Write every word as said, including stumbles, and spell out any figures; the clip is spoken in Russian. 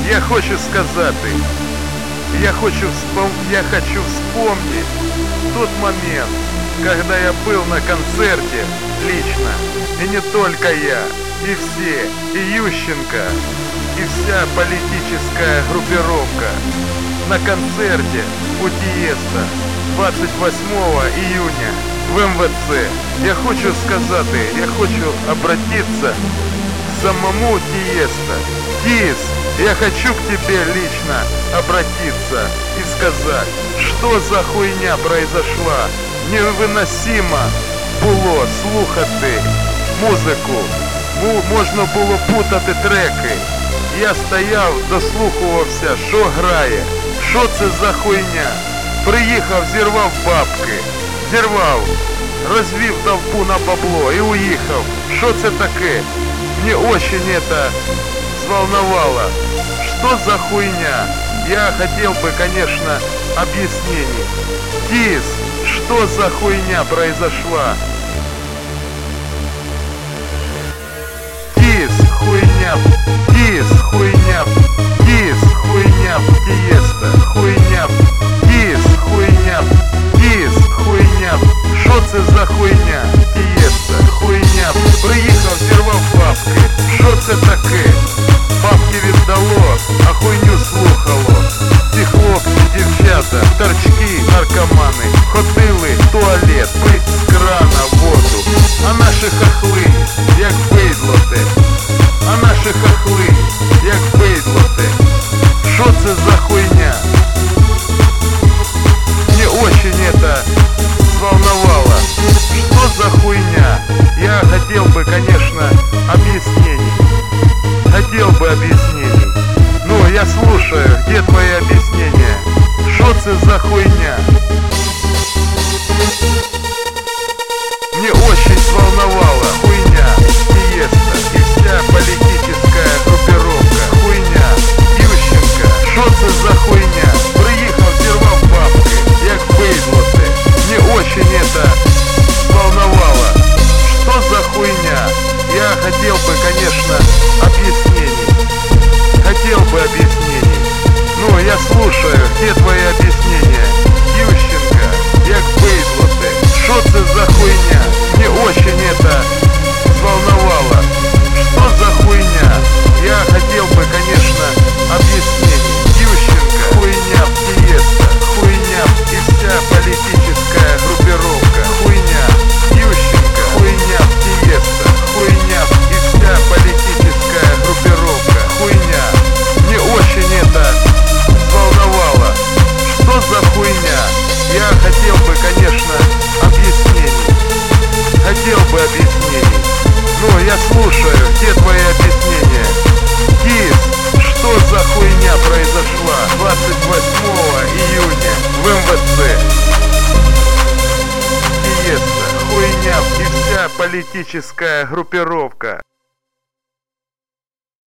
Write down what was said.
Я хочу сказати, я хочу, вспом... я хочу вспомнить тот момент, когда я был на концерте лично, и не только я, и все, и Ющенко, и вся политическая группировка на концерте у Тиеста двадцять восьмого июня в эм вэ цэ. Я хочу сказати, я хочу обратиться к самому Тиеста. Тиес, я хочу к тебе лично обратиться и сказать, что за хуйня произошла. Невиносимо було слухати музику, можна було путати треки. Я стояв, дослухувався, що грає, що це за хуйня. Приїхав, зірвав бабки, зірвав, розвів толпу на бабло и уїхав. Що це таке? Мне очень это взволновало. Что за хуйня? Я хотел бы, конечно, объяснений. Тис, что за хуйня произошла? Тис, хуйня, Тис, хуйня, Тис, хуйня, Тиеста, хуйня, Тис, хуйня, Тис, хуйня. Що це за хуйня? Тиеста, хуйня. Приїхав, зірвав бабки. Що це таке? Бабки віддало, а хуйню слухало. Ці хлопці, дівчата, торчки, наркомани ходили в туалет, пить з крана воду. А наші хахли, як бидло те. А наші хахли, як бидло те. Що це за хуйня? Мне очень это взволновало. Что за хуйня? Я хотел бы, конечно, объяснений. Хотел бы объяснений. Ну, я слушаю, где твои объяснения? Что это за хуйня? Мне очень взволновала хуйня Тиеста и вся политическая группировка. Хуйня Ющенко. Что это за хуйня? Приехал, зірвав бабки, як бидло ти. Мне очень это волновало. Что за хуйня? Я хотел бы, конечно, объяснений. Хотел бы объяснений. Ну, я слушаю, где твои объяснения? Ющенко, як бидло ти. Что это за хуйня? Мне очень это взволновало. Что за хуйня? Я хотел бы, конечно, объяснений. Ющенко, хуйня Тиеста, хуйня и вся политическая группировка. Хуйня Ющенко, хуйня Тиеста, хуйня и вся политическая группировка. Хуйня. Мне очень это взволновало. Что за хуйня? Я хотел бы, конечно, объяснений. Хотел бы объяснений. Ну, я слушаю, где твои объяснения? Тис, что за хуйня произошла двадцать восьмого июня в эм вэ цэ? Тиеста, хуйня и вся политическая группировка.